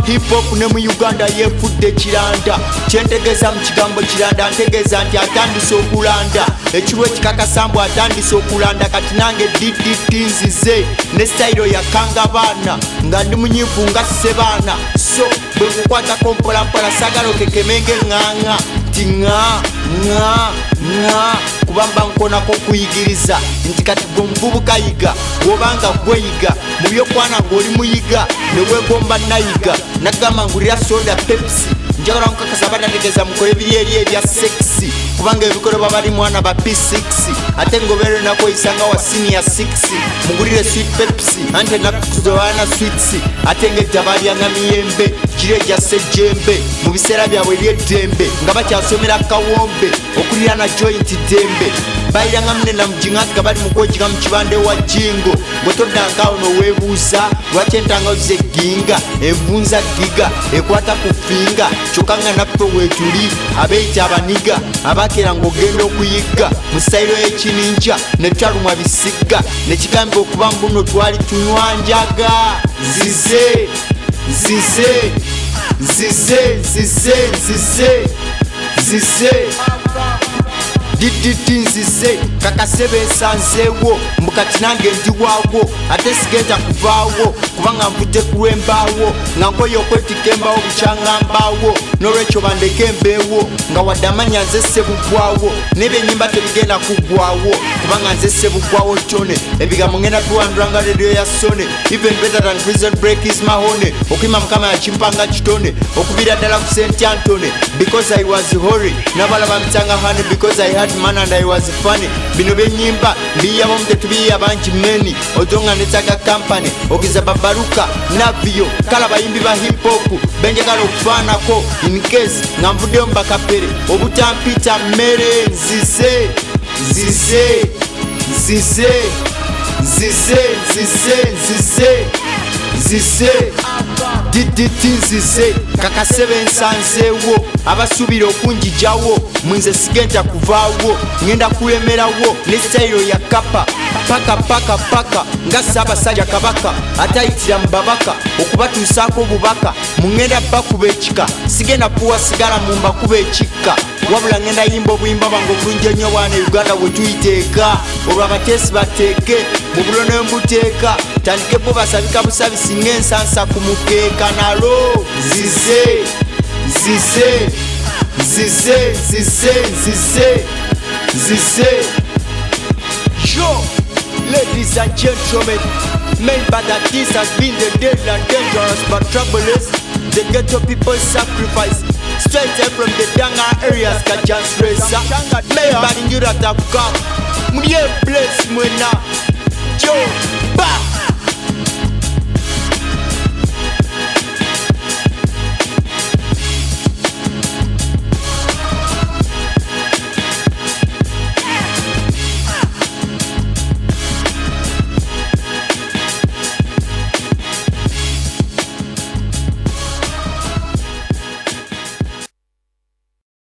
hip hop ne mu Uganda yefudde kiranda kyentegeeza mu kigambo kiranda ntegeeza nti atandise okulanda ekirwa ekikakasambwa atandise okulanda kati nange DDT nzize ne style yakanga baana nga ndi munyivu nga sebaana so bwe kukwatako mpolampola sagala okekemenge nganga ti nga kubamba nkonako okuyigiriza nti kati gwe omuvubuka yiga bw'obanga gweyiga mu byokwana ng'oli muyiga ne weegomba nayiga nagamba ngulira soda Pepsi njagala nkakasa banategeeza mukole ebiri eri ebya sexy kubanga ebikolebwa bali mwana ba P6 ate ngoberere nakoyisanga wa senior 6 mugulire sweet Pepsi ante nakuzowana sweets ate ngedda balyanga miyembe gire gya sejjembe mu biseera byabwe eby'eddembe nga bakyasomera kawombe okulira na joint dembe bayiranga munena mujingati nga bali mukwojiga mu kibande wa jingo ng'otoddangawo n'oweebuuza lwaki entangawuzi egginga envunza giga ekwata ku finga kyokka nga naffe weetuli abeeyita abaniga abakeera ng'ogenda okuyigga mu sayiro y'ekininja ne twalumwa bisigga ne kigambibwa okuba mbuno twali tunywanjaga zize DDT nzize kakasebe nsanzeewo mbukati nange ndi waawo ate sigenda kuvaawo kubanga nvudde ku lw'embaawo nga nkoye okwetika embaawo bukyangambaawo n'olwekyo bandeke embeewo nga wadde amanya nze sebugwawo n'ebyenyimba tebigenda kuggwawo kubanga nze sebugwawo tone ebigambo ngenda tuwandulanga rediyo ya sone even better than prison break is mahone okuyima mukama yakimpanga kitone okubira ddala ku St. Anthony because I was holy n'abalaba mitanga honey because I had man and I was funny bino byenyimba mbiyabo mutetubiya banji meni odonga netaga company okiza babaruka navio kala bayimbi ba hip hop benjagala okufaanako in case nga nvuddeyo mbakapere obutampita mmere nzize DDT nzize kakasebe nsanzeewo abasuubira okunjijawo mwinze sigenda kuvaawo ngenda kulemerawo ne style ya kapa paka nga Ssaabasajja Kabaka atayitira mu babaka okubatuusaako obubaka mungenda bakuba ekika sigenda kuwa sigala mu mbakuba ekikka wabula ngenda yimba obuyimba bwange obulungi ennyo bwana Uganda bwe tuyiteeka olwo abateesi bateeke mu bulo ne mbuteeka tandike bo basabika busabisi ng'ensansa ku mukeeka nalo zize yo ladies and gentlemen, men by that this has been the deadly and dangerous but trouble is the ghetto people sacrifice straight up from the Danga areas Kajans Reza men by the new that have come Mye bless mwena Joe Ba